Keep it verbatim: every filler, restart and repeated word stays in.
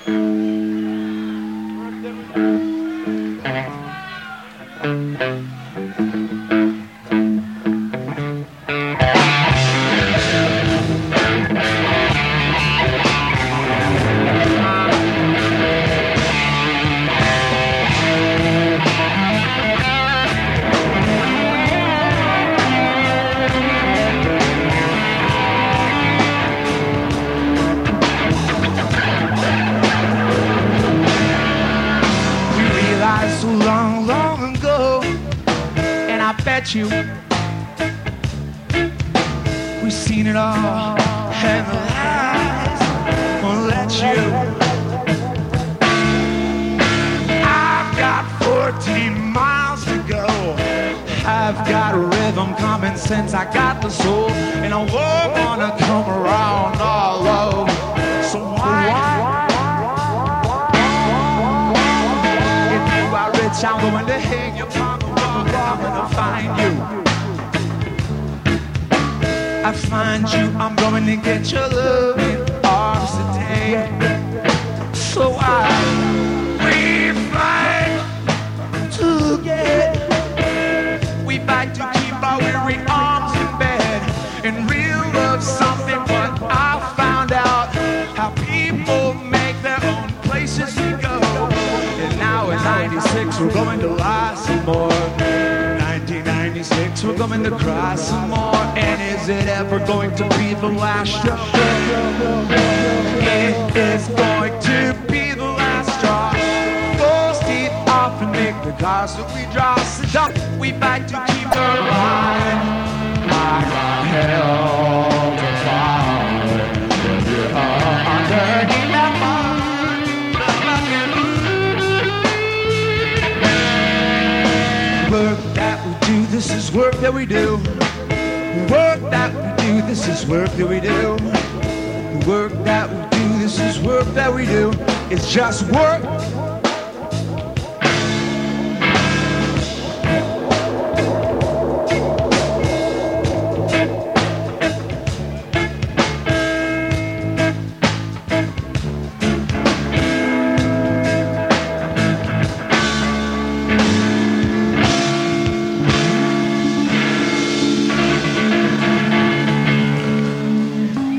You. We've seen it all, and the lies won't let you. I've got fourteen miles to go. I've got a rhythm, common sense, I got the soul, and I won't wanna come around all over. So why? If you are rich, I'm going to hang your palm. I'm gonna find you. I find you, I'm going to get your love in arms today. So I we fight together. We fight to keep our weary arms in bed and real love something. But I found out how people make their own places to go. And now in ninety-six we're going to lie some more. nineteen ninety-six we're going to cry some more. And is it ever going to be the last straw? It is going to be the last straw. False teeth off and make the cars that we draw. So we fight to keep her alive. I got hell to find. If you are underneath that mud. Work that we do, this is work that we do. Work that we do, this is work that we do. Work that we do, this is work that we do. It's just work.